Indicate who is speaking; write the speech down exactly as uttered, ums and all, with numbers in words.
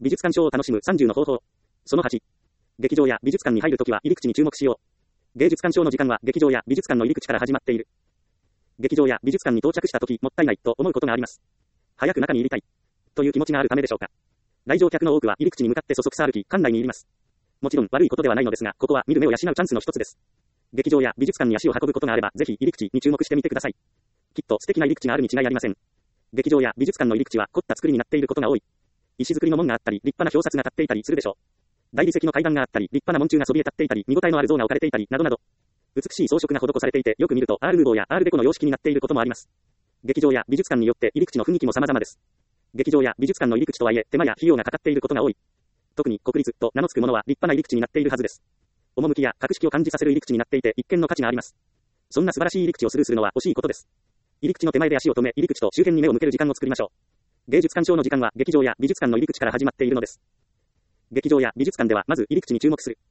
Speaker 1: 美術鑑賞を楽しむさんじゅうの方法。そのはち。劇場や美術館に入るときは入り口に注目しよう。芸術鑑賞の時間は劇場や美術館の入り口から始まっている。劇場や美術館に到着したときもったいないと思うことがあります。早く中に入りたいという気持ちがあるためでしょうか。来場客の多くは入り口に向かってそそくさ歩き、館内に入ります。もちろん悪いことではないのですが、ここは見る目を養うチャンスの一つです。劇場や美術館に足を運ぶことがあれば、ぜひ入り口に注目してみてください。きっと素敵な入り口があるに違いありません。劇場や美術館の入り口は凝った作りになっていることが多い。石造りの門があったり、立派な表札が立っていたりするでしょう。大理石の階段があったり、立派な門柱がそびえ立っていたり、見応えのある像が置かれていたり、などなど。美しい装飾が施されていて、よく見るとアールヌーボーやアールデコの様式になっていることもあります。劇場や美術館によって入り口の雰囲気も様々です。劇場や美術館の入り口とはいえ、手間や費用がかかっていることが多い。特に国立と名の付くものは立派な入り口になっているはずです。趣や格式を感じさせる入り口になっていて、一見の価値があります。そんな素晴らしい入り口をスルーするのは惜しいことです。入り口の手前で足を止め、入り口と周辺に目を向ける時間を作りましょう。芸術鑑賞の時間は劇場や美術館の入り口から始まっているのです。劇場や美術館ではまず入り口に注目する。